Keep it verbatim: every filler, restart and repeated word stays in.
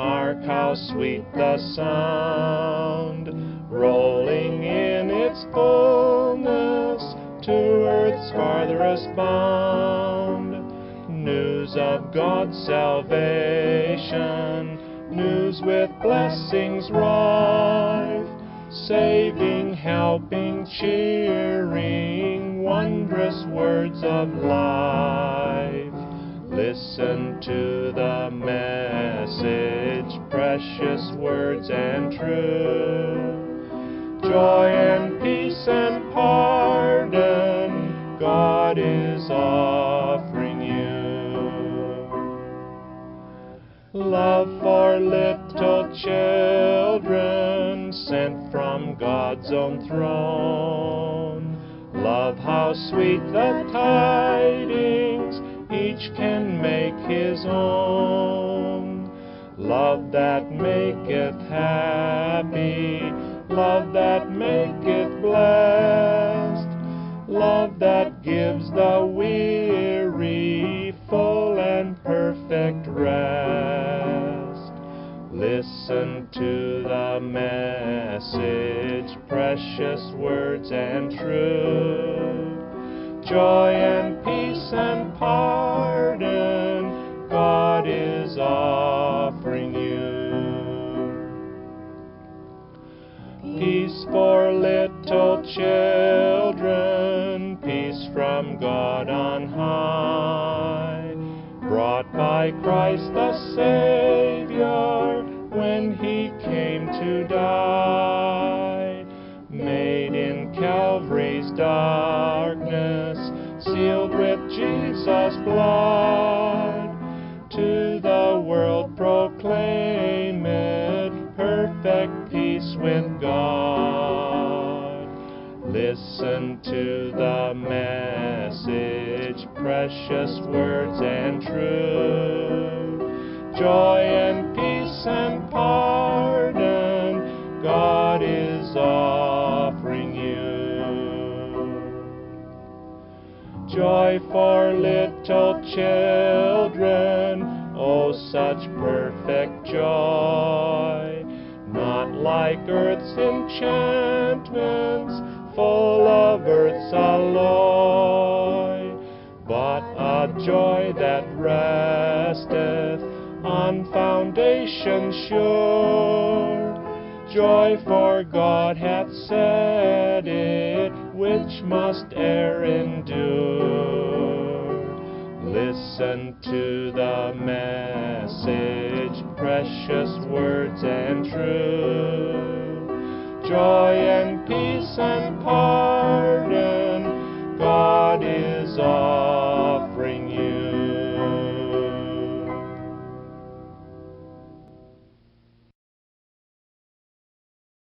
ark, how sweet the sound, rolling in its fullness to earth's farthest bound. News of God's salvation, news with blessings rife, saving, helping, cheering, wondrous words of life. Listen to the message, precious words and true. Joy and peace and pardon God is offering you. Love for little children sent from God's own throne. Love, how sweet the tidings each can make his own. Love that maketh happy, love that maketh blessed, love that gives the weary full and perfect rest. Listen to the message, precious words and true. Joy and peace and pardon God is offering you. Peace for little children, peace from God on high, brought by Christ the Savior when he came to die. Made in Calvary's darkness, sealed with Jesus' blood, to the world proclaim it, perfect peace with God. Listen to the message, precious words and true. Joy and peace and pardon God is offering you. Joy for little children, oh such perfect joy, not like earth's enchantments, full of earth's alloy, but a joy that resteth on foundation sure. Joy, for God hath said it, which must e'er endure. Listen to the message, precious words and true. Joy and peace and pardon